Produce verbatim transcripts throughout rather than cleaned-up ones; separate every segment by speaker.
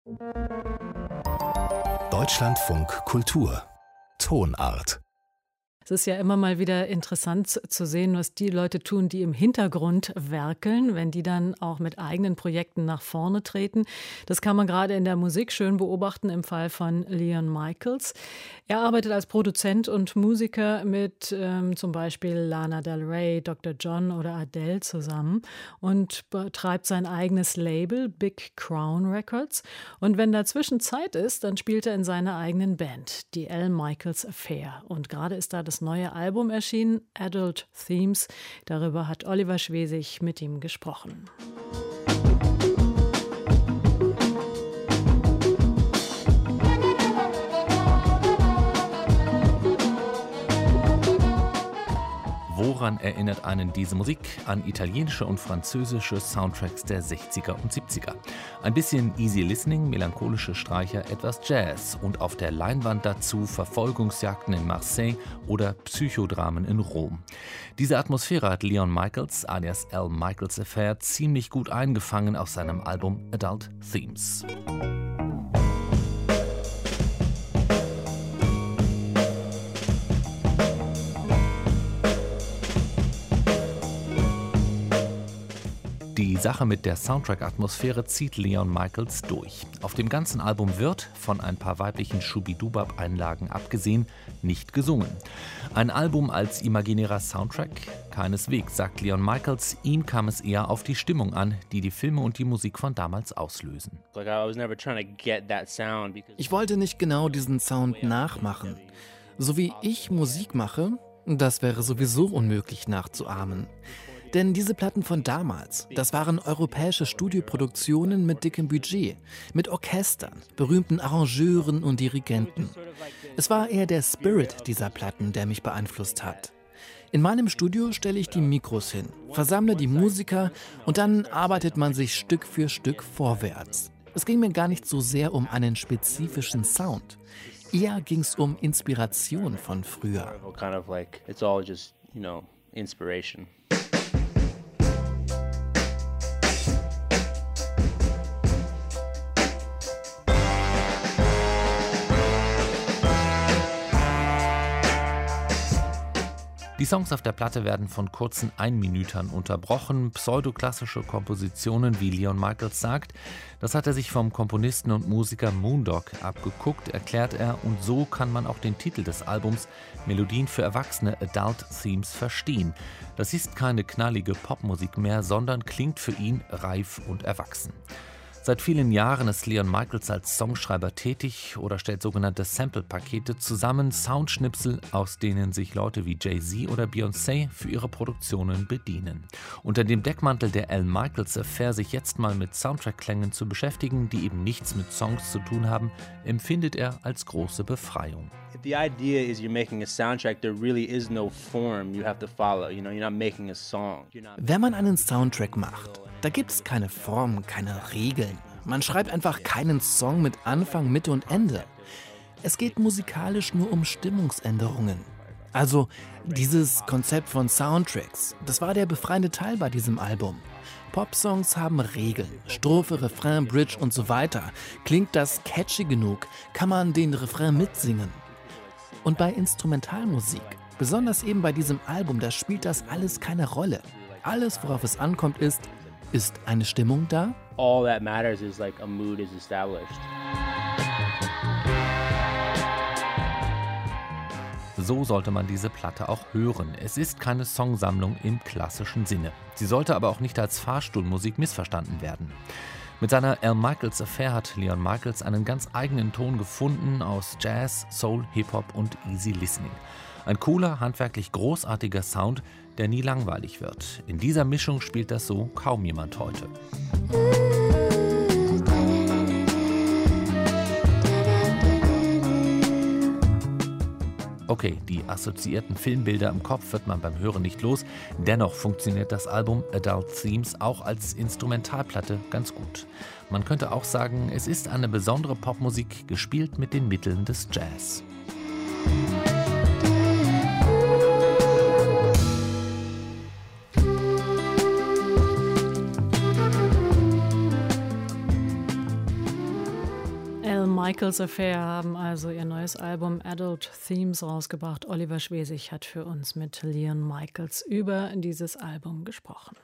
Speaker 1: Deutschlandfunk Kultur Tonart.
Speaker 2: Es ist ja immer mal wieder interessant zu sehen, was die Leute tun, die im Hintergrund werkeln, wenn die dann auch mit eigenen Projekten nach vorne treten. Das kann man gerade in der Musik schön beobachten im Fall von Leon Michaels. Er arbeitet als Produzent und Musiker mit ähm, zum Beispiel Lana Del Rey, Doktor John oder Adele zusammen und betreibt sein eigenes Label Big Crown Records. Und wenn dazwischen Zeit ist, dann spielt er in seiner eigenen Band, die Al Michaels Affair. Und gerade ist da das neue Album erschienen, Adult Themes. Darüber hat Oliver Schwesig mit ihm gesprochen.
Speaker 3: Woran erinnert einen diese Musik? An italienische und französische Soundtracks der sechziger und siebziger. Ein bisschen Easy Listening, melancholische Streicher, etwas Jazz und auf der Leinwand dazu Verfolgungsjagden in Marseille oder Psychodramen in Rom. Diese Atmosphäre hat Leon Michaels alias Al Michaels Affair ziemlich gut eingefangen auf seinem Album Adult Themes. Die Sache mit der Soundtrack-Atmosphäre zieht Leon Michaels durch. Auf dem ganzen Album wird, von ein paar weiblichen Schubidubab-Einlagen abgesehen, nicht gesungen. Ein Album als imaginärer Soundtrack? Keineswegs, sagt Leon Michaels. Ihm kam es eher auf die Stimmung an, die die Filme und die Musik von damals auslösen.
Speaker 4: Ich wollte nicht genau diesen Sound nachmachen. So wie ich Musik mache, das wäre sowieso unmöglich nachzuahmen. Denn diese Platten von damals, das waren europäische Studioproduktionen mit dickem Budget, mit Orchestern, berühmten Arrangeuren und Dirigenten. Es war eher der Spirit dieser Platten, der mich beeinflusst hat. In meinem Studio stelle ich die Mikros hin, versammle die Musiker und dann arbeitet man sich Stück für Stück vorwärts. Es ging mir gar nicht so sehr um einen spezifischen Sound. Eher ging es um Inspiration von früher.
Speaker 3: Die Songs auf der Platte werden von kurzen Einminütern unterbrochen, pseudoklassische Kompositionen, wie Leon Michaels sagt. Das hat er sich vom Komponisten und Musiker Moondog abgeguckt, erklärt er, und so kann man auch den Titel des Albums Melodien für Erwachsene Adult Themes verstehen. Das ist keine knallige Popmusik mehr, sondern klingt für ihn reif und erwachsen. Seit vielen Jahren ist Leon Michaels als Songschreiber tätig oder stellt sogenannte Sample-Pakete zusammen, Soundschnipsel, aus denen sich Leute wie Jay-Z oder Beyoncé für ihre Produktionen bedienen. Unter dem Deckmantel der Al Michaels Affair, sich jetzt mal mit Soundtrack-Klängen zu beschäftigen, die eben nichts mit Songs zu tun haben, empfindet er als große Befreiung.
Speaker 5: The idea is you're making a soundtrack, there really is no form you have to follow, you know, you're not making a song.
Speaker 4: Wenn man einen Soundtrack macht, da gibt es keine Form, keine Regeln. Man schreibt einfach keinen Song mit Anfang, Mitte und Ende. Es geht musikalisch nur um Stimmungsänderungen. Also dieses Konzept von Soundtracks, das war der befreiende Teil bei diesem Album. Popsongs haben Regeln, Strophe, Refrain, Bridge und so weiter. Klingt das catchy genug, kann man den Refrain mitsingen. Und bei Instrumentalmusik, besonders eben bei diesem Album, da spielt das alles keine Rolle. Alles, worauf es ankommt, ist, ist eine Stimmung da?
Speaker 5: All that matters is like a mood is established.
Speaker 3: So sollte man diese Platte auch hören. Es ist keine Songsammlung im klassischen Sinne. Sie sollte aber auch nicht als Fahrstuhlmusik missverstanden werden. Mit seiner Al Michaels Affair hat Leon Michaels einen ganz eigenen Ton gefunden aus Jazz, Soul, Hip-Hop und Easy Listening. Ein cooler, handwerklich großartiger Sound, der nie langweilig wird. In dieser Mischung spielt das so kaum jemand heute. Okay, die assoziierten Filmbilder im Kopf wird man beim Hören nicht los. Dennoch funktioniert das Album Adult Themes auch als Instrumentalplatte ganz gut. Man könnte auch sagen, es ist eine besondere Popmusik, gespielt mit den Mitteln des Jazz.
Speaker 2: Al Michaels Affair haben also ihr neues Album Adult Themes rausgebracht. Oliver Schwesig hat für uns mit Leon Michaels über dieses Album gesprochen.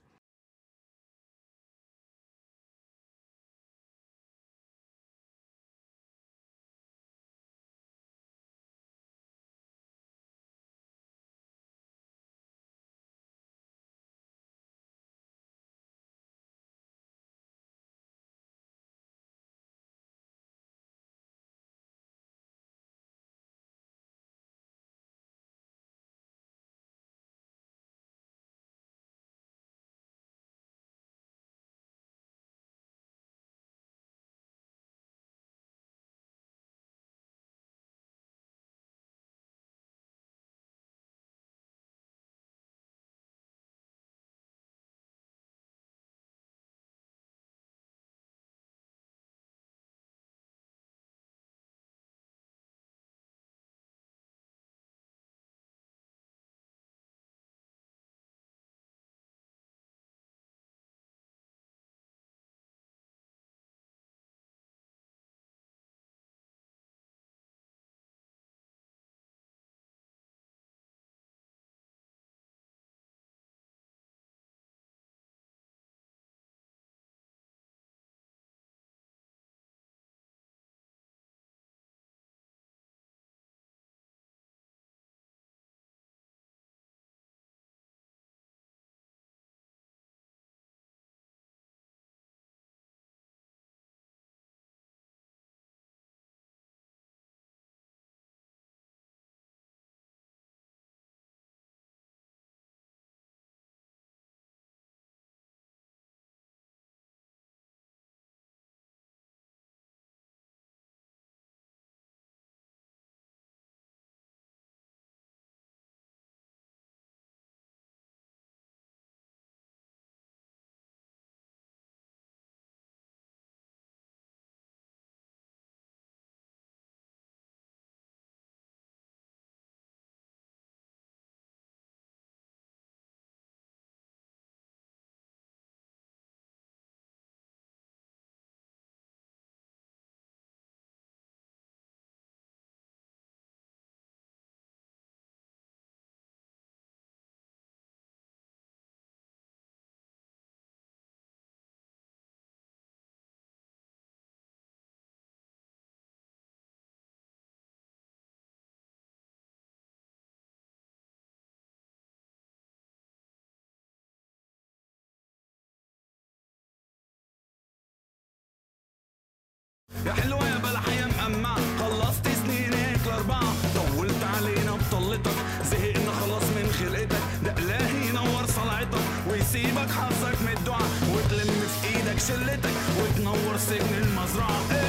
Speaker 6: يا حلوة يا بلحة يا مقمع، خلصت سنينك الأربعة، طولت علينا بطلتك، زهقنا خلاص من خلقتك، ده إلهي ينور صلعتك ويسيبك حظك من الدعاء، وتلم في إيدك شلتك وتنور سجن المزرعة.